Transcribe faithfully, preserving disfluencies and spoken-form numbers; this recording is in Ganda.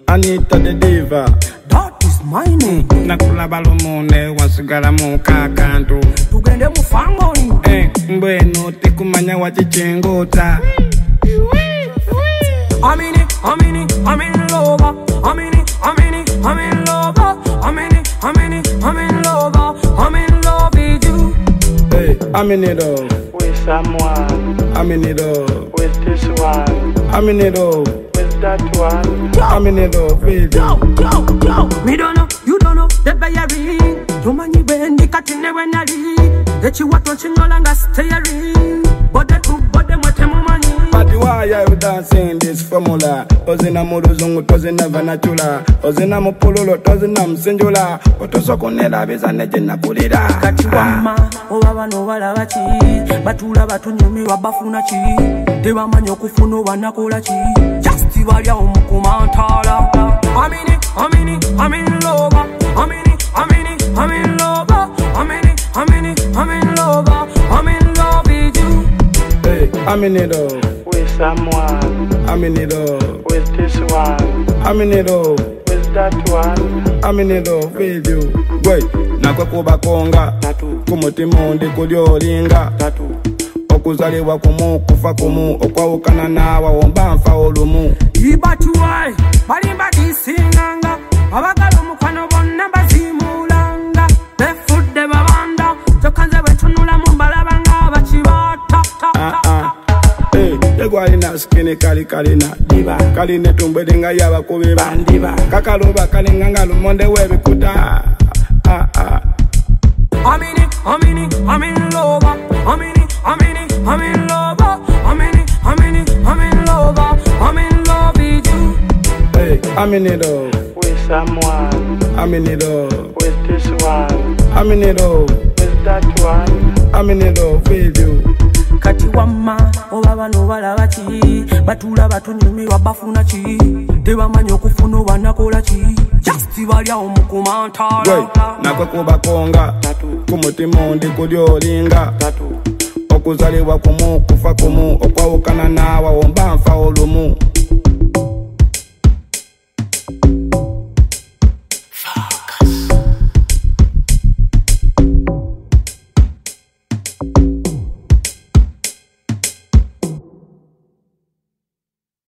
Anita the diva. That is my name. Nakula balumune wasigala mukakantu. Tugende mufangoni. Eh, mbwenu tikumanya wachichengota. I'm in it, I'm in it, I'm in love. I'm in it, I'm in it, I'm in love. I'm in it, I'm in it, I'm in love. I'm in love with you. Hey, I'm in it all. With someone. I'm in it all. With this one. I'm in it all. With that one. I'm in it all, baby. Yo, yo, yo. Me don't know, you don't know. The bayari. You mani bendi katine wenali. That you want to no longer staying. But the two, but the matemu mani. But why are you dancing this formula? Ozina muruzungu, tozina vanachula. Ozina mupulolo, tozina msenjula. Otoso kunela biza neje na kulira. Kati wama, owa no wala wachi. Batula batunyumi wabafuna chi. Dewa manyo kufuno wanakola chi. Justi walia umukumantala. I'm in it, I'm in it, I'm in love. I'm in it, I'm in it, I'm in love. I'm in it, I'm in it, I'm in love. I'm in love with you. Hey, I'm in it all. With someone. I'm in it all. With this one. I'm in it all. With that one. I'm in it all, with you. Wait, nakwe kuba konga. Tatu. Kumutimu ndi kuliolinga. Tatu. Okuzaliwa kumu, kufa kumu. Okwawukana nawa, womba mfa olumu. Ibatuwai, balimba disinganga. Abagalo mukwano bonna bazimulanga. Befudde babanda. Tokanze wetunula mumbalabanga bachibata. Ah ah. Hey, yegwalina skini kali kalina diva. Kaline tumbwedenga yaba kubiba ndiba. Kakaloba kalinganga lumonde webikuta. Ah ah. I'm in it, I'm in it, I'm in love. I'm in it, I'm in it, I'm in love. I'm in it, I'm in it, I'm in love. I'm in love with you. Hey, I'm in it all. With someone. I'm in it all. With this one. I'm in it all. With that one. I'm in it all, with you. Kati wama, oba bano wala wachi. Batula batunyumi wabafuna chi. Dewa manyo kufuno wanakola chi. Justi walia umukumantala. Wait, nakwe kuba konga. Tatu. Kumutimu ndi kuliolinga. Tatu. Okuzaliwa kumu, kufa kumu. Okwawukana nawa, womba mfa olumu.